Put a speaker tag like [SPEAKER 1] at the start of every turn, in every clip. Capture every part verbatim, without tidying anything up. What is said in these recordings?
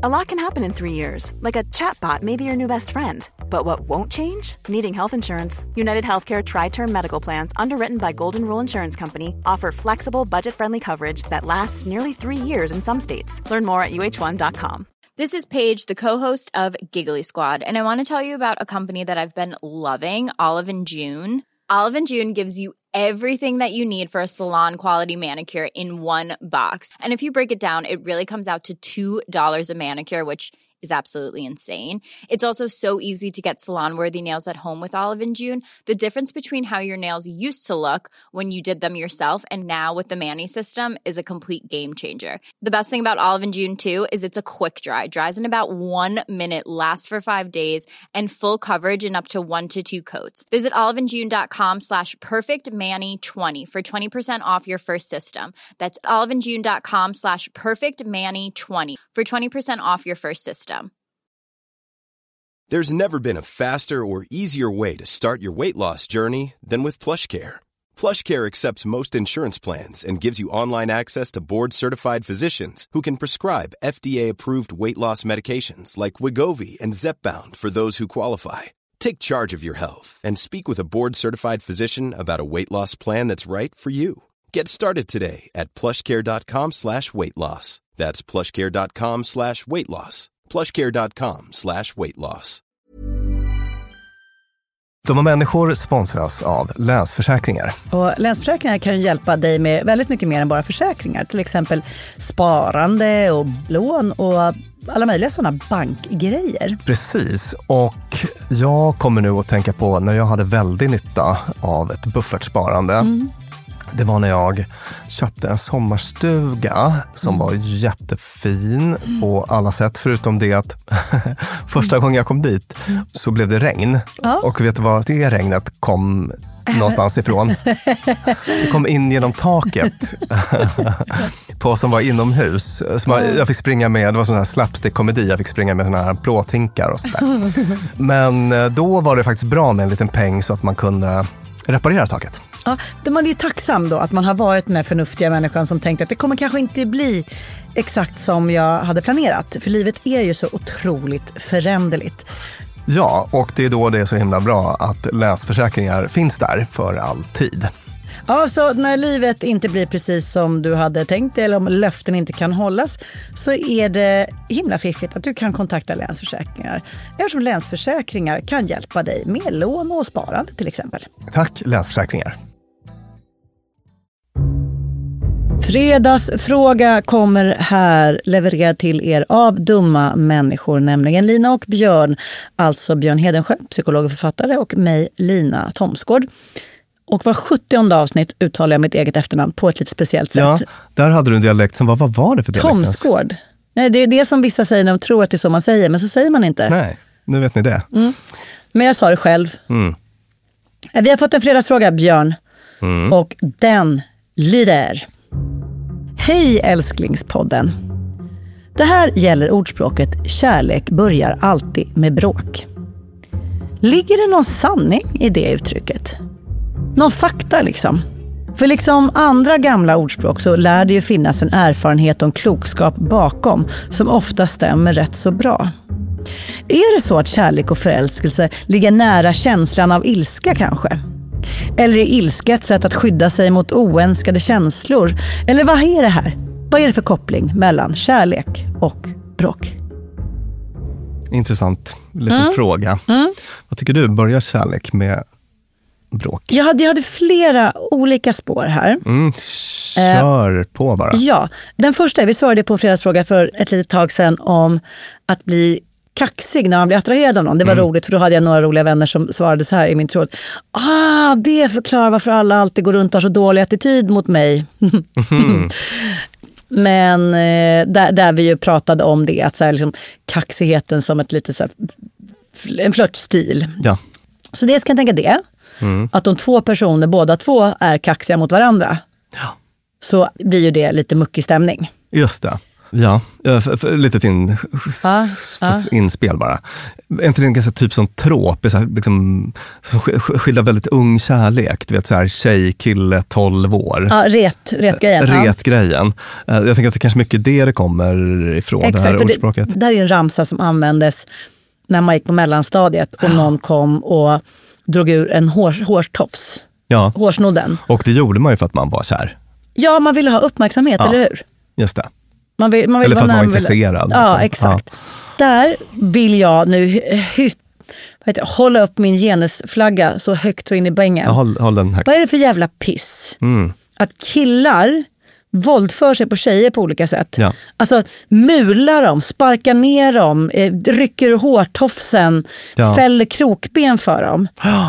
[SPEAKER 1] A lot can happen in three years, like a chatbot may be your new best friend. But what won't change? Needing health insurance. United Healthcare Tri-Term Medical Plans, underwritten by Golden Rule Insurance Company, offer flexible, budget-friendly coverage that lasts nearly three years in some states. Learn more at U H one dot com.
[SPEAKER 2] This is Paige, the co-host of Giggly Squad, and I want to tell you about a company that I've been loving, Olive and June. Olive and June gives you everything that you need for a salon-quality manicure in one box. And if you break it down, it really comes out to two dollars a manicure, which is absolutely insane. It's also so easy to get salon-worthy nails at home with Olive and June. The difference between how your nails used to look when you did them yourself and now with the Mani system is a complete game changer. The best thing about Olive and June, too, is it's a quick dry. Dries in about one minute, lasts for five days, and full coverage in up to one to two coats. Visit oliveandjune.com slash perfectmani20 for twenty percent off your first system. That's oliveandjune.com slash perfectmani20 for twenty percent off your first system.
[SPEAKER 3] There's never been a faster or easier way to start your weight loss journey than with PlushCare. PlushCare accepts most insurance plans and gives you online access to board-certified physicians who can prescribe F D A-approved weight loss medications like Wegovy and Zepbound for those who qualify. Take charge of your health and speak with a board-certified physician about a weight loss plan that's right for you. Get started today at plushcare.com slash weight loss. That's plushcare.com slash weight loss. plushcare.com slash weight loss.
[SPEAKER 4] De och människor sponsras av Länsförsäkringar.
[SPEAKER 5] Och Länsförsäkringar kan ju hjälpa dig med väldigt mycket mer än bara försäkringar. Till exempel sparande och lån och alla möjliga sådana bankgrejer.
[SPEAKER 4] Precis, och jag kommer nu att tänka på när jag hade väldigt nytta av ett buffertsparande. Mm. Det var när jag köpte en sommarstuga som var jättefin på alla sätt. Förutom det att första gången jag kom dit så blev det regn. Ja. Och vet du vad det regnet kom någonstans ifrån? Det kom in genom taket på som var inomhus. Som jag, jag fick springa med, det var sån här slapstick-komedi. Jag fick springa med såna här plåthinkar och sådär. Men då var det faktiskt bra med en liten peng så att man kunde reparera taket.
[SPEAKER 5] Ja, man är ju tacksam då att man har varit den här förnuftiga människan som tänkte att det kommer kanske inte bli exakt som jag hade planerat. För livet är ju så otroligt föränderligt.
[SPEAKER 4] Ja, och det är då det är så himla bra att Länsförsäkringar finns där för alltid.
[SPEAKER 5] Ja, så när livet inte blir precis som du hade tänkt eller om löften inte kan hållas så är det himla fiffigt att du kan kontakta Länsförsäkringar. Eftersom Länsförsäkringar kan hjälpa dig med lån och sparande till exempel.
[SPEAKER 4] Tack Länsförsäkringar.
[SPEAKER 5] Fredagsfråga kommer här levererad till er av dumma människor, nämligen Lina och Björn, alltså Björn Hedensjö, psykolog och författare, och mig, Lina Thomsgård. Och var sjuttionde avsnitt uttalar jag mitt eget efternamn på ett lite speciellt sätt.
[SPEAKER 4] Ja, där hade du en dialekt som var, vad var det för dialekt?
[SPEAKER 5] Thomsgård. Nej, det är det som vissa säger när de tror att det är så man säger, men så säger man inte.
[SPEAKER 4] Nej, nu vet ni det.
[SPEAKER 5] Mm. Men jag sa det själv.
[SPEAKER 4] Mm.
[SPEAKER 5] Vi har fått en fredagsfråga, Björn.
[SPEAKER 4] Mm.
[SPEAKER 5] Och den lyder: Hej älsklingspodden. Det här gäller ordspråket kärlek börjar alltid med bråk. Ligger det någon sanning i det uttrycket? Någon fakta liksom? För liksom andra gamla ordspråk så lär det ju finnas en erfarenhet och en klokskap bakom som ofta stämmer rätt så bra. Är det så att kärlek och förälskelse ligger nära känslan av ilska kanske? Eller är ilska ett sätt att skydda sig mot oönskade känslor? Eller vad är det här? Vad är det för koppling mellan kärlek och bråk?
[SPEAKER 4] Intressant liten
[SPEAKER 5] Mm.
[SPEAKER 4] fråga.
[SPEAKER 5] Mm.
[SPEAKER 4] Vad tycker du? Börjar kärlek med bråk?
[SPEAKER 5] Jag hade, jag hade flera olika spår här.
[SPEAKER 4] Mm, kör eh, på bara.
[SPEAKER 5] Ja, den första, vi svarade på en fredagsfråga för ett litet tag sedan om att bli kaxig när man blir attraherad av någon. Det var mm. roligt, för då hade jag några roliga vänner som svarade så här i min tråd. Ah, det förklarar varför alla alltid går runt och har så dålig attityd mot mig. Mm. Men eh, där, där vi ju pratade om det, att så här, liksom, kaxigheten som ett lite så här, en flörtstil.
[SPEAKER 4] Ja.
[SPEAKER 5] Så det ska jag tänka det. Mm. Att de två personer, båda två är kaxiga mot varandra.
[SPEAKER 4] Ja.
[SPEAKER 5] Så blir ju det lite muckig stämning.
[SPEAKER 4] Just det. Ja, för, för, lite in,
[SPEAKER 5] ja, ja.
[SPEAKER 4] inspel bara. Är inte det en ganska typ som trop, så här, liksom, som skildrar väldigt ung kärlek? Du vet, så här, tjej, kille, tolv år.
[SPEAKER 5] Ja, ret, retgrejen.
[SPEAKER 4] Retgrejen. Ja. Jag tänker att det kanske mycket det det kommer ifrån, exakt, det här ordspråket.
[SPEAKER 5] Det, det här är en ramsa som användes när man gick på mellanstadiet och någon kom och drog ur en hår, hårtofs.
[SPEAKER 4] Ja.
[SPEAKER 5] Hårsnodden.
[SPEAKER 4] Och det gjorde man ju för att man var kär.
[SPEAKER 5] Ja, man ville ha uppmärksamhet, ja. Eller hur?
[SPEAKER 4] Just det.
[SPEAKER 5] Man vill, man vill
[SPEAKER 4] eller för att man var intresserad.
[SPEAKER 5] Vill... Ja, exakt. Ja. Där vill jag nu hy... vad heter, hålla upp min genusflagga så högt så in i bängen.
[SPEAKER 4] Ja, håll, håll den högt.
[SPEAKER 5] Vad är det för jävla piss?
[SPEAKER 4] Mm.
[SPEAKER 5] Att killar våldför sig på tjejer på olika sätt.
[SPEAKER 4] Ja.
[SPEAKER 5] Alltså mular dem, sparkar ner dem, eh, rycker hårtofsen, ja. Fäller krokben för dem.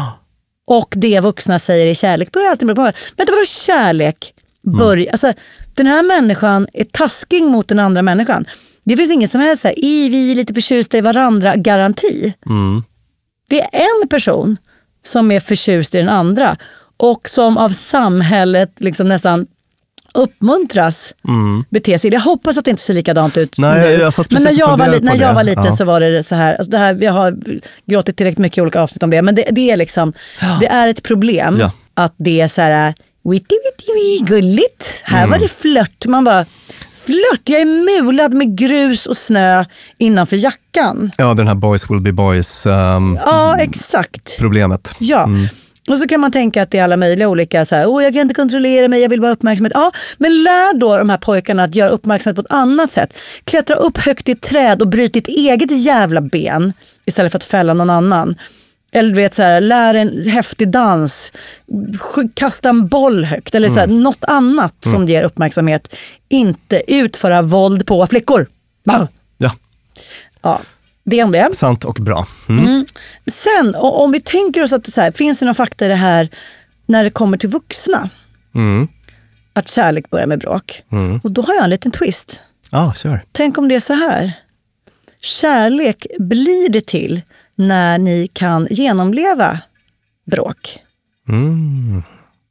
[SPEAKER 5] Och det vuxna säger i kärlek börjar alltid med men det var då kärlek börjar. Mm. Alltså, den här människan är taskig mot den andra människan. Det finns ingen som helst så här, i vi är lite förtjusta i varandra garanti.
[SPEAKER 4] Mm.
[SPEAKER 5] Det är en person som är förtjust i den andra och som av samhället liksom nästan uppmuntras
[SPEAKER 4] mm.
[SPEAKER 5] bete sig. Jag hoppas att det inte ser likadant ut.
[SPEAKER 4] Nej, jag
[SPEAKER 5] men när jag var, li- när jag var liten ja. Så var det så här, alltså det här, jag har gråtit direkt mycket i olika avsnitt om det, men det, det är liksom ja. Det är ett problem ja. Att det är så här witty witty witty gulligt. Här mm. var det flört. Man bara flört, jag är mulad med grus och snö innanför jackan.
[SPEAKER 4] Ja, den här boys will be boys um,
[SPEAKER 5] ja, exakt.
[SPEAKER 4] Problemet.
[SPEAKER 5] Ja. Mm. Och så kan man tänka att det är alla möjliga olika så här, åh jag kan inte kontrollera mig, jag vill bara uppmärksamhet. Ja, men lär då de här pojkarna att göra uppmärksamhet på ett annat sätt. Klättra upp högt i ett träd och bryt ditt eget jävla ben istället för att fälla någon annan. Eller du vet så här, lär en häftig dans, kasta en boll högt eller så här, mm. något annat som mm. ger uppmärksamhet. Inte utföra våld på flickor. Bah.
[SPEAKER 4] Ja.
[SPEAKER 5] Ja. Det om det.
[SPEAKER 4] Sant och bra. Mm.
[SPEAKER 5] Mm. Sen, om vi tänker oss att det så här, finns det någon fakta i det här när det kommer till vuxna?
[SPEAKER 4] Mm.
[SPEAKER 5] Att kärlek börjar med bråk.
[SPEAKER 4] Mm.
[SPEAKER 5] Och då har jag en liten twist.
[SPEAKER 4] Ah, sure.
[SPEAKER 5] Tänk om det är så här. Kärlek blir det till när ni kan genomleva bråk.
[SPEAKER 4] Mm.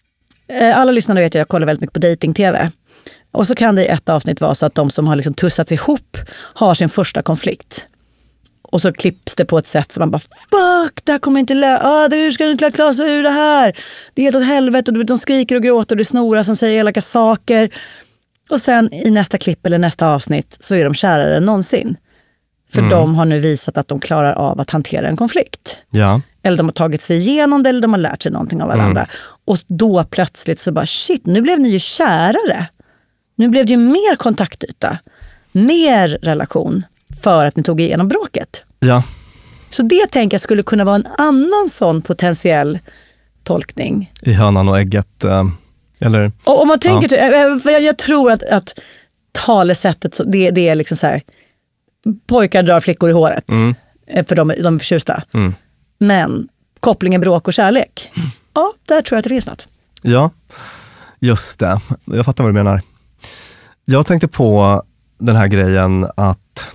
[SPEAKER 5] Alla lyssnare vet att jag kollar väldigt mycket på dating-tv. Och så kan det i ett avsnitt vara så att de som har liksom tussats ihop har sin första konflikt. Och så klipps det på ett sätt som man bara, fuck, det här kommer inte lösa. Ah, hur ska du klara sig ur det här? Det är helt åt helvete och de skriker och gråter och det snorar som säger elaka saker. Och sen i nästa klipp eller nästa avsnitt så är de kärare än någonsin. För mm. de har nu visat att de klarar av att hantera en konflikt.
[SPEAKER 4] Ja.
[SPEAKER 5] Eller de har tagit sig igenom det eller de har lärt sig någonting av varandra. Mm. Och då plötsligt så bara, shit, nu blev ni ju kärare. Nu blev det ju mer kontaktyta. Mer relation. För att ni tog igenom bråket.
[SPEAKER 4] Ja.
[SPEAKER 5] Så det tänker jag skulle kunna vara en annan sån potentiell tolkning.
[SPEAKER 4] I hönan och ägget. Eller?
[SPEAKER 5] Och om man tänker, ja. för jag, jag tror att, att talesättet, så det, det är liksom så här, pojkar drar flickor i håret. Mm. För de, de är förtjusta. Mm. Men kopplingen bråk och kärlek, mm. ja, där tror jag att det finns något.
[SPEAKER 4] Ja, just det. Jag fattar vad du menar. Jag tänkte på den här grejen att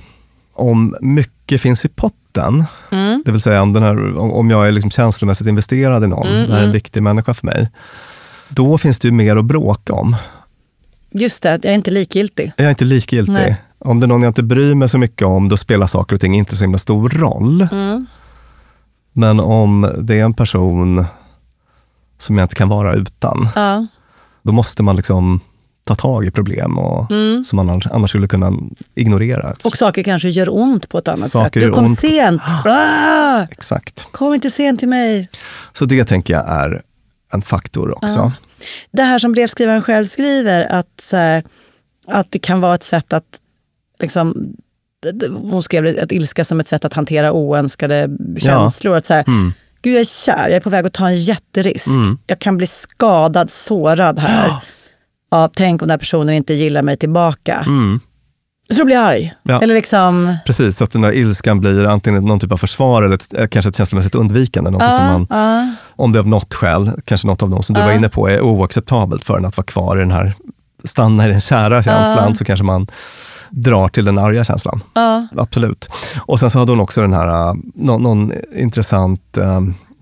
[SPEAKER 4] om mycket finns i potten, mm. det vill säga om, den här, om jag är liksom känslomässigt investerad i någon, mm, det här är en viktig människa för mig, då finns det ju mer att bråka om.
[SPEAKER 5] Just det, jag är inte likgiltig.
[SPEAKER 4] Jag är inte likgiltig. Nej. Om det är någon jag inte bryr mig så mycket om, då spelar saker och ting inte så himla stor roll. Mm. Men om det är en person som jag inte kan vara utan, ja. Då måste man liksom ta tag i problem och, mm. som man annars skulle kunna ignorera.
[SPEAKER 5] Och saker kanske gör ont på ett annat
[SPEAKER 4] saker
[SPEAKER 5] sätt. Du kom
[SPEAKER 4] ont.
[SPEAKER 5] sent. Ah!
[SPEAKER 4] Exakt.
[SPEAKER 5] Kom inte sent till mig.
[SPEAKER 4] Så det tänker jag är en faktor också.
[SPEAKER 5] Ja. Det här som brevskrivaren själv skriver, att, så här, att det kan vara ett sätt att liksom, hon skrev att ilska som ett sätt att hantera oönskade känslor. Ja. Att så här, mm. gud jag är kär, jag är på väg att ta en jätterisk. Mm. Jag kan bli skadad, sårad här. Ja. Ja, tänk om den här personen inte gillar mig tillbaka. Mm. Så då blir jag arg. Ja. Eller liksom...
[SPEAKER 4] Precis, så att den där ilskan blir antingen någon typ av försvar eller ett, kanske ett känslomässigt undvikande. Något
[SPEAKER 5] uh,
[SPEAKER 4] som man,
[SPEAKER 5] uh.
[SPEAKER 4] om det av något skäl, kanske något av dem som du uh. var inne på, är oacceptabelt för en att vara kvar i den här, stanna i den kära känslan, uh. så kanske man drar till den arga känslan. Uh. Absolut. Och sen så hade hon också den här, uh, någon, någon intressant uh,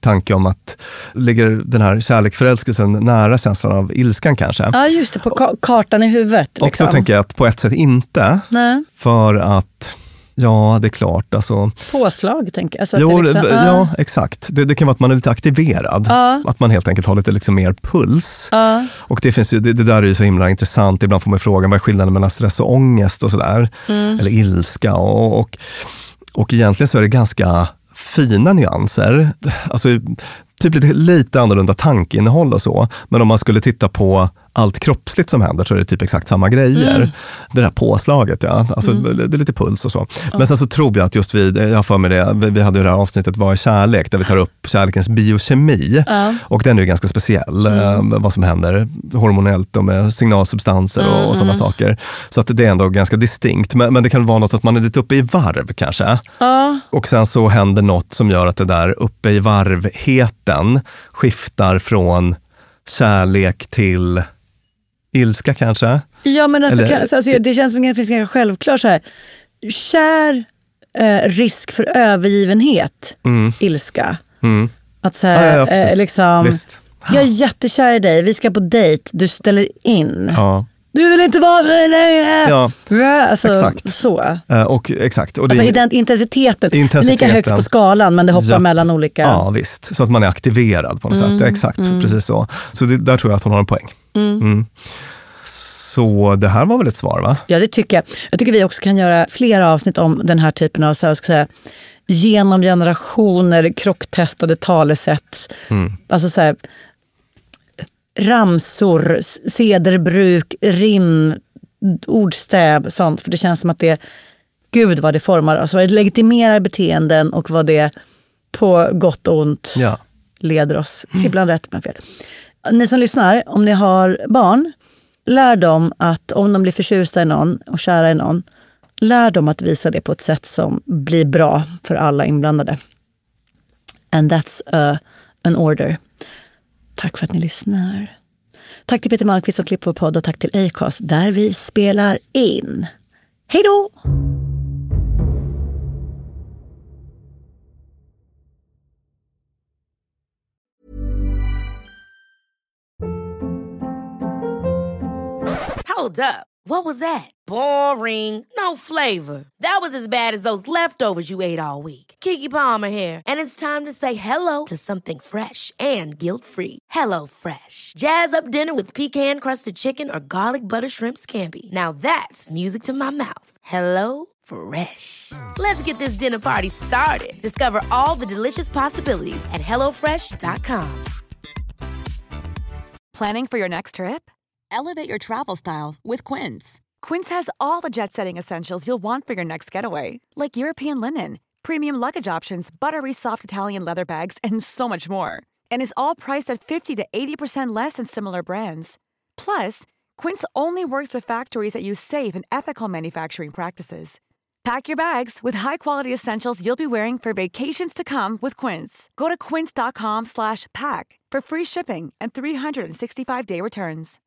[SPEAKER 4] tanke om att ligger den här kärleksförälskelsen nära känslan av ilskan kanske.
[SPEAKER 5] Ja, just det, på ka- kartan i huvudet. Liksom.
[SPEAKER 4] Och så tänker jag att på ett sätt inte.
[SPEAKER 5] Nej.
[SPEAKER 4] För att, ja det är klart. Alltså,
[SPEAKER 5] påslag tänker jag. Alltså
[SPEAKER 4] jo,
[SPEAKER 5] liksom,
[SPEAKER 4] ja,
[SPEAKER 5] uh.
[SPEAKER 4] exakt. Det, det kan vara att man är lite aktiverad. Uh. Att man helt enkelt har lite liksom mer puls.
[SPEAKER 5] Uh.
[SPEAKER 4] Och det, finns ju, det, det där är ju så himla intressant. Ibland får man frågan, vad är skillnaden mellan stress och ångest och sådär. Mm. Eller ilska. Och, och, och egentligen så är det ganska fina nyanser. Alltså typ lite, lite annorlunda tankeinnehåll och så. Men om man skulle titta på allt kroppsligt som händer så är det typ exakt samma grejer. Mm. Det där påslaget, ja. Alltså mm. det är lite puls och så. Mm. Men sen så tror jag att just vi, jag har för mig det, vi, vi hade ju det här avsnittet Vad är kärlek? Där vi tar upp kärlekens biokemi. Mm. Och den är ju ganska speciell. Mm. Eh, vad som händer hormonellt och med signalsubstanser mm. och, och sådana saker. Så att det är ändå ganska distinkt. Men, men det kan vara något att man är lite uppe i varv kanske. Mm. Och sen så händer något som gör att det där uppe i varvheten skiftar från kärlek till ilska kanske?
[SPEAKER 5] Ja, men alltså, Eller, kan, alltså det känns som att det finns ganska självklart så här. Kär, eh, risk för övergivenhet, mm. ilska. Mm. Att så här, ja, ja, eh, liksom, Visst. jag är jättekär i dig, vi ska på dejt, du ställer in. Ja. Du vill inte vara med mig längre.
[SPEAKER 4] Ja,
[SPEAKER 5] alltså, exakt. Så.
[SPEAKER 4] Uh, och, exakt. Och det
[SPEAKER 5] alltså är, intensiteten, intensiteten är lika högt på skalan, men det hoppar ja. mellan olika...
[SPEAKER 4] Ja, visst. Så att man är aktiverad på något mm. sätt. Exakt, mm. precis så. Så det, där tror jag att hon har en poäng. Mm. Mm. Så det här var väl ett svar, va?
[SPEAKER 5] Ja, det tycker jag. Jag tycker vi också kan göra flera avsnitt om den här typen av så här, ska säga, genom generationer krocktestade talesätt. Mm. Alltså så här... ramsor, sederbruk, rim, ordstäv, sånt. För det känns som att det, gud vad det formar, alltså det legitimerar beteenden och vad det på gott och ont ja. leder oss. Mm. Ibland rätt, men fel. Ni som lyssnar, om ni har barn, lär dem att om de blir förtjusta i någon och kära i någon, lär dem att visa det på ett sätt som blir bra för alla inblandade. And that's a, an order. Tack för att ni lyssnar. Tack till Peter Malmqvist som klipper på podd och tack till Acast där vi spelar in. Hej då!
[SPEAKER 6] Hold up. What was that? Boring. No flavor. That was as bad as those leftovers you ate all week. Keke Palmer here, and it's time to say hello to something fresh and guilt-free. Hello Fresh. Jazz up dinner with pecan-crusted chicken or garlic butter shrimp scampi. Now that's music to my mouth. Hello Fresh. Let's get this dinner party started. Discover all the delicious possibilities at hello fresh dot com.
[SPEAKER 7] Planning for your next trip? Elevate your travel style with Quince. Quince has all the jet-setting essentials you'll want for your next getaway, like European linen, premium luggage options, buttery soft Italian leather bags, and so much more. And is all priced at fifty to eighty percent less than similar brands. Plus, Quince only works with factories that use safe and ethical manufacturing practices. Pack your bags with high-quality essentials you'll be wearing for vacations to come with Quince. Go to quince dot com slash pack for free shipping and three sixty-five day returns.